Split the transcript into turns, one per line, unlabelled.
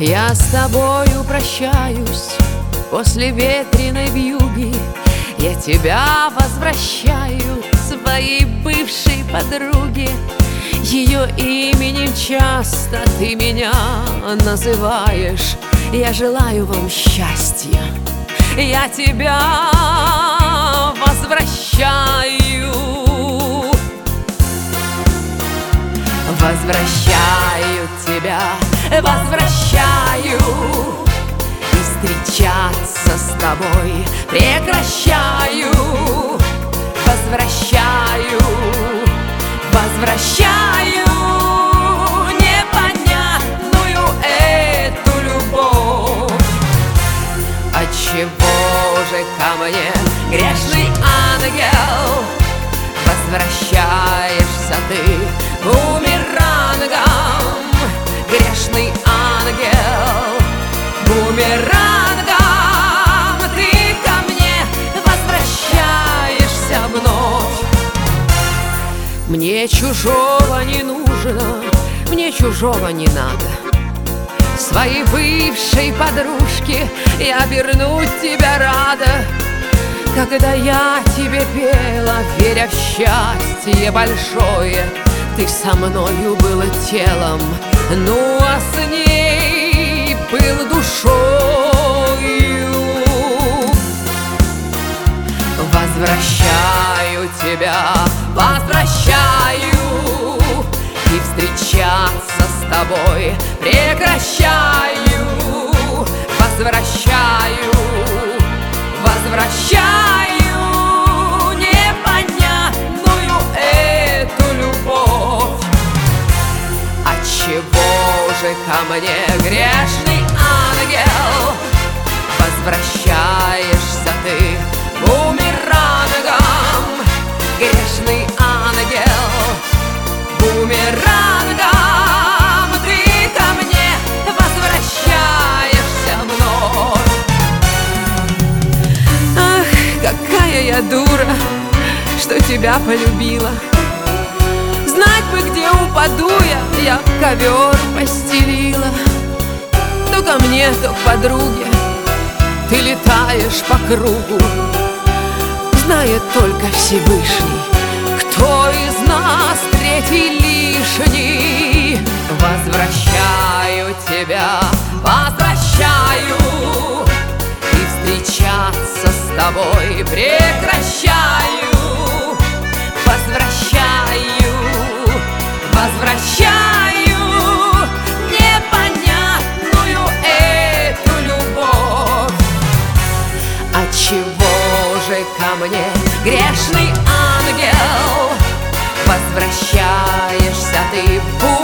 Я с тобою прощаюсь после ветреной вьюги. Я тебя возвращаю своей бывшей подруге. Ее именем часто ты меня называешь. Я желаю вам счастья, я тебя возвращаю. Возвращаю тебя, возвращаю. И встречаться с тобой прекращаю. Возвращаю, возвращаю непонятную эту любовь. Отчего же ко мне, грешный ангел, возвращаешься ты бумерангом? Грешный ангел, бумерангом ты ко мне возвращаешься вновь. Мне чужого не нужно, мне чужого не надо. Своей бывшей подружке я вернуть тебя рада. Когда я тебе пела, веря в счастье большое, ты со мною был телом, ну а с ней был душою. Возвращаю тебя, возвращаю. И встречаться с тобой прекращаю. Возвращаю, возвращаю непонятную эту любовь. Отчего же ко мне, грешный ангел, возвращаешься ты бумерангом? Грешный ангел, бумерангом ты ко мне возвращаешься вновь. Ах, какая я дура, что тебя полюбила. Знать бы, где упаду я ковер постелила. То ко мне, то к подруге ты летаешь по кругу. Знает только Всевышний, кто из нас третий лишний. Возвращаю тебя, возвращаю. И встречаться с тобой прекращаю. Возвращаю, возвращаю непонятную эту любовь. Отчего же ко мне, грешный ангел, возвращаешься ты в